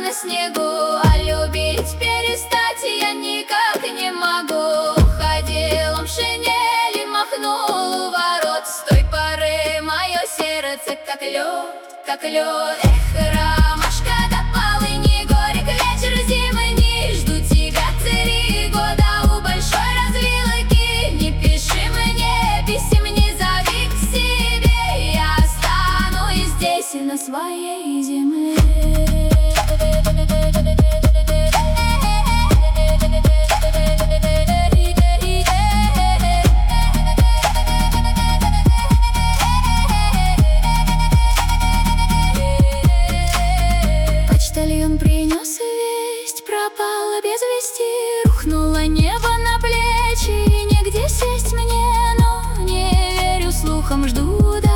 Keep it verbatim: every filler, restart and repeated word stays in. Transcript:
на снегу, а любить перестать я никак не могу. Ходил он в шинели, махнул у ворот. С той поры мое сердце как лед, как лед. Эх, ромашка да полыни, горек вечер зимний. Жду тебя три года у большой развилки. Не пиши мне писем, не зови к себе. Я останусь здесь на своей земле. Почтальон принес весть, пропала без вести. Рухнуло небо на плечи, негде сесть мне, но не верю слухам, жду.